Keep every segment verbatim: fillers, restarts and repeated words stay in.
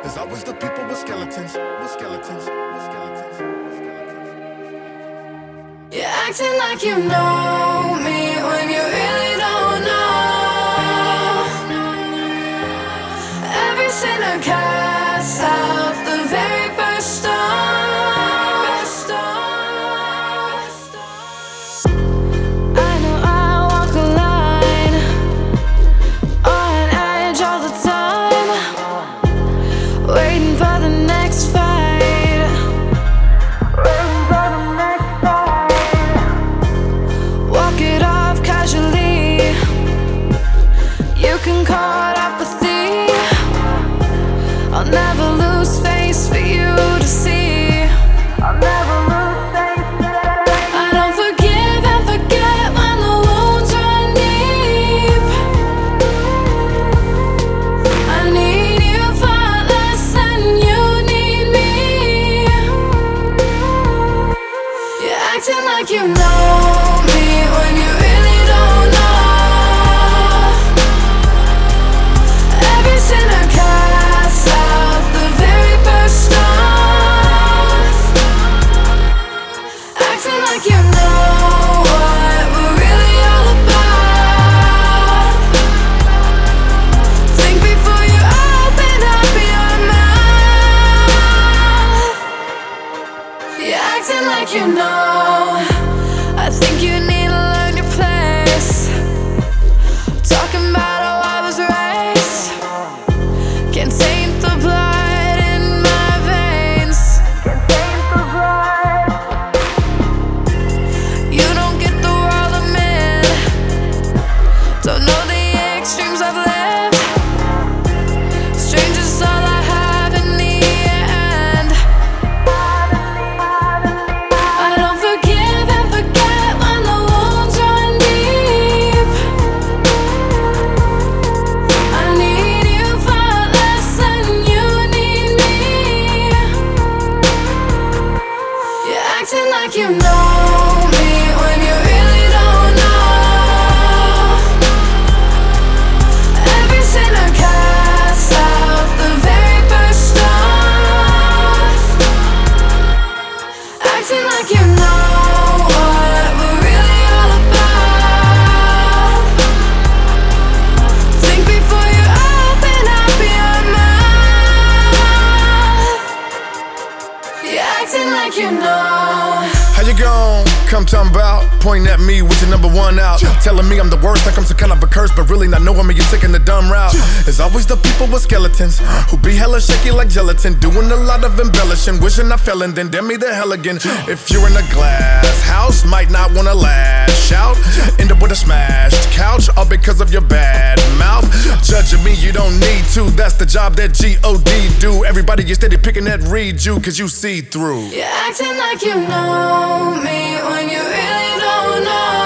There's always the people with skeletons, with skeletons, with skeletons, with skeletons. You're acting like you know me when you really don't know. Every sinner casts out the very first stone. I know I walk a line on edge all the time, waiting for the next fight, waiting for the next fight. Walk it off casually. You can call it apathy. I'll never lose face for you to see. I'll never lose face. I don't forgive and forget when the wounds run deep. I need you far less than you need me. You're acting like you know me when you really don't know. Every sinner casts out the very first stone. Acting like you know what we're really all about. Think before you open up your mouth. You're acting like you know. I think you need to learn your place. Talking about how I was raised can taint the blood in my veins. Can taint the blood. You don't get the world I'm in. Don't know the extremes I've lived. Strangers all I have in the end. I don't forgive and forget when the wounds run deep. I need you far less than you need me. You're acting like you know me when you really don't know. Every sinner casts out the very first stone. Acting like you know what we're really all about. Think before you open up your mouth. You're acting like you know. How you gon' come talking about? Pointing at me with your number one out. Telling me I'm the worst, like I'm some kind of a curse, but really not knowing me, you're taking the dumb route. There's always the people with skeletons who be hella shaky like gelatin, doing a lot of embellishing, wishing I fell and then damn me the hell again. If you're in a glass house, might not wanna lash out, end up with a smashed couch, all because of your bad mouth. Judging me, you don't need to, that's the job that G O D do. Everybody is steady picking at read you, cause you see through. You're acting like you know me when you really don't know.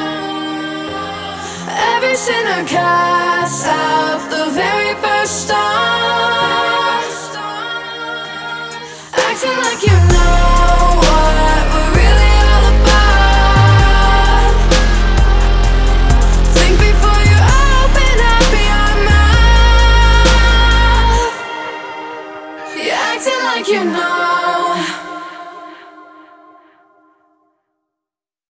Every sinner casts out the very first stone.